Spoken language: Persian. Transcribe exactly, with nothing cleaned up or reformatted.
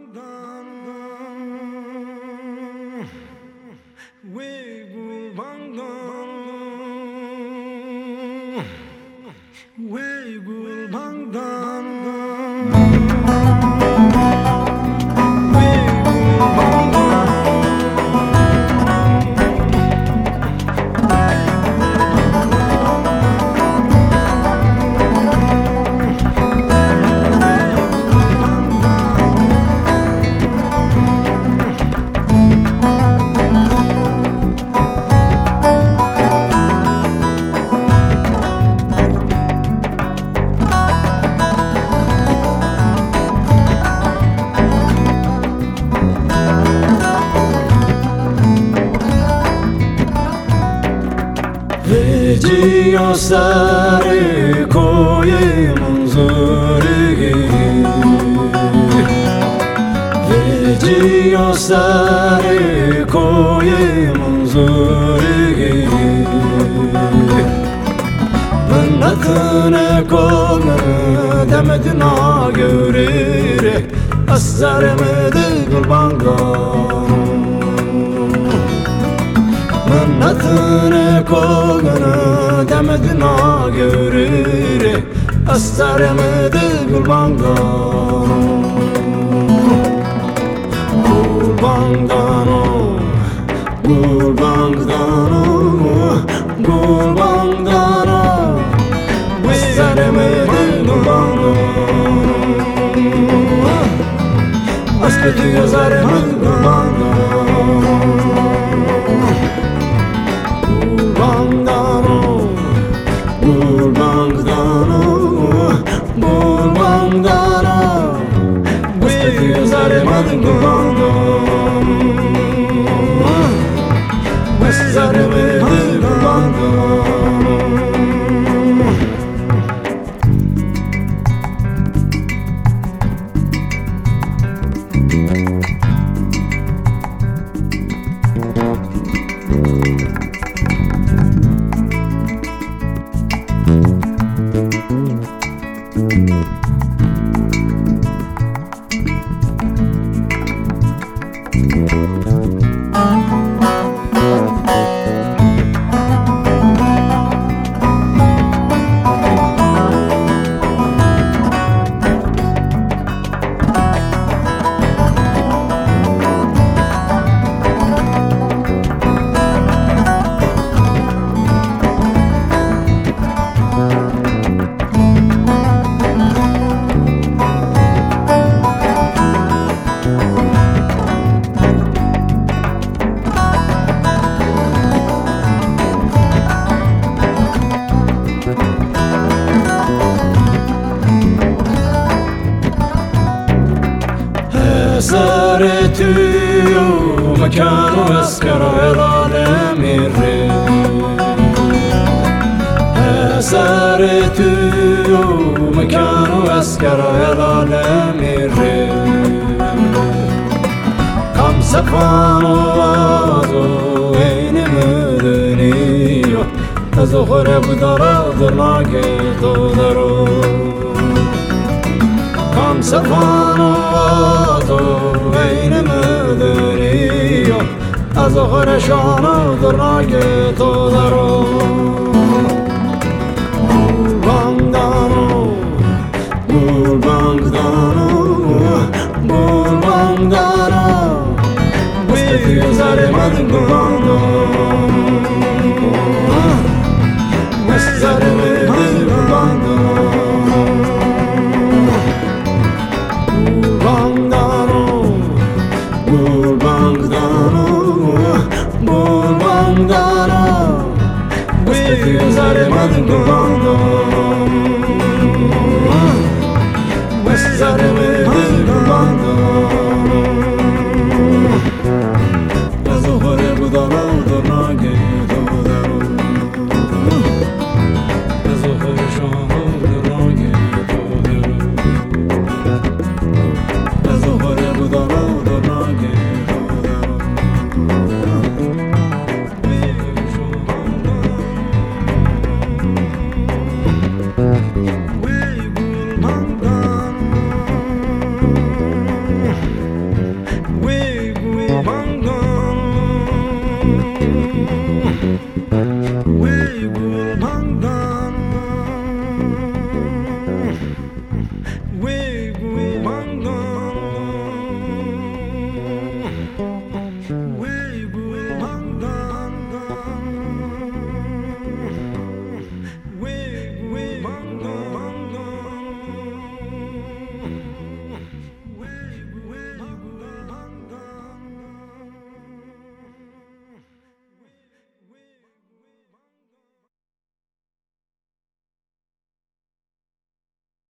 Veciyo sarı koyumun zürgi Veciyo sarı koyumun zürgi Minnetine kolunu demedina görür Aslarımıdı kurbandan Minnetine kolunu demedina görür Aslarımıdı kurbandan Kurbandan o, kurbandan o, kurbandan o Aslarımıdı kurbandan Askıtı yazarımıdı kurbandan Kurbandan o, kurbandan o Askıtı yazarımıdı kurbandan Aslarımıdı kurbandan سارتو مكان واسكر العالم الريم سارتو مكان واسكر العالم الريم كم سفان وازو وين مدنيو تزخر بدرا ضرناك تودرو كم سفان وازو وين مدنيو تزخر شانو ضرناك تودرو Kurbandan Kurbandan Askıtı yazarımıdı kurbandan Aslarımıdı kurbandan Kurbandan Kurbandan Kurbandan Askıtı yazarımıdı kurbandan Aslarımıdı kurbandan